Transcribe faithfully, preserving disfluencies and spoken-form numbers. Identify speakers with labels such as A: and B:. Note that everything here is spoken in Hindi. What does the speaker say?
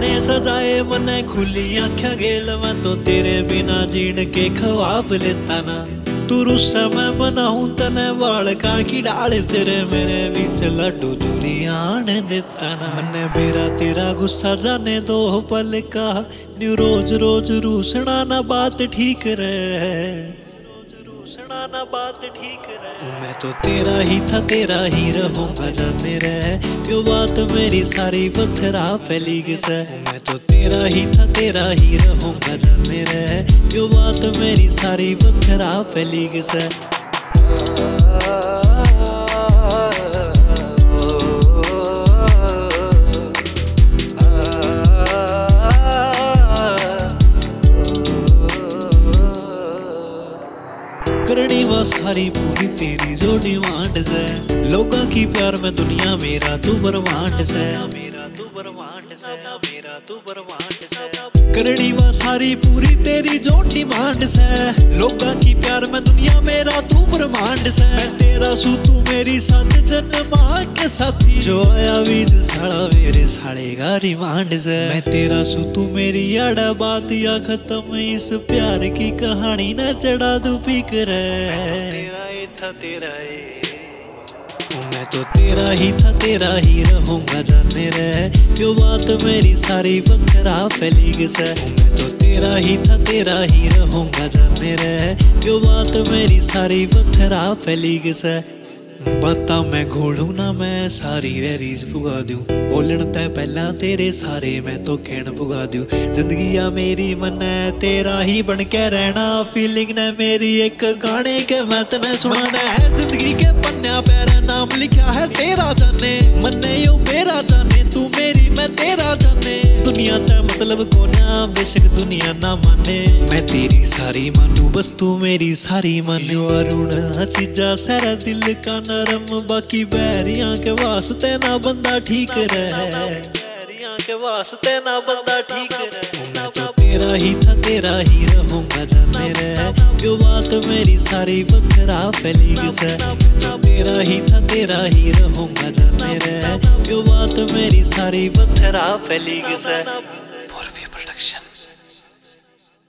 A: सपने सजाए मने खुली आँखें गेल, मैं तो तेरे बिना जीण के ख्वाब लेता ना। तू रुस्सा मैं मनाऊं तने वाल का की डाल, तेरे मेरे बीच लड्डू दूरी आने देता ना। मने मेरा तेरा गुस्सा जाने दो पल का, न्यू रोज रोज रूसना ना बात ठीक रहे, रूसना ना बात ठीक रहे। मैं तो तेरा ही था तेरा ही रहूंगा जाने रहे, यो बात मेरी सारी पत्थरा पे लीक से। मैं तो तेरा ही था तेरा ही रहूंगा जाने रहे, यो बात मेरी सारी पत्थरा पे लीक से। करनी वा सारी पूरी तेरी जो डिमांड से, लोगों की प्यार में दुनिया मेरा तू ब्रह्मांड से, मेरा तू ब्रह्मांड से, मेरा तू ब्रह्मांड से। करनी वा सारी पूरी तेरी जो डिमांड से, लोगों की प्यार में दुनिया मेरा तू ब्रह्मांड से। मैं तेरा सू तू मेरी साथ जन्मा के साथी, जो आया बीज साड़ा मेरे साड़े का रिमांड से। मैं तेरा सू तू मेरी आड़ा बात या खत्म, इस प्यार की कहानी न चढ़ा दू फिक्र, तेरा ही था तेरा ही। मैं तो तेरा ही था तेरा ही रहूंगा जाने रहे, यो बात मेरी सारी पत्थरा पे लीक से। मैं तो तेरा ही था तेरा ही रहूंगा जाने रहे, यो बात मेरी सारी पत्थरा पे लीक से। बता मैं घोड़ू ना मैं सारी रे रीस पुगा दूं, बोलन तै पहला तेरे सारे मैं तो कहन पुगा दूं। जिंदगी आ मेरी मन्ने तेरा ही बन के रहना, फीलिंग ने मेरी एक गाने के मैं तने सुनाना है। जिंदगी के पन्ना पैरा नाम लिखा है तेरा जाने, मन्ने यो मेरा जाने, तू मेरी मैं तेरा जाने। दुनिया तै मतलब को ना बेशक दुनिया ना माने, मैं तेरी सारी मानू बस तू मेरी सारी माने। अरुण हसीजा सारा दिल का नरम, बाकी बैरियां के वास्ते ना बंदा ठीक रहे, बैरियां के वास्ते ना बंदा ठीक रहे। मैं तो तेरा ही था तेरा ही रहूंगा जाने रहे, यो बात मेरी सारी पत्थरा पे लीक से। मैं तो तेरा ही था तेरा ही रहूंगा जाने रहे, यो बात मेरी सारी पत्थरा पे लीक से।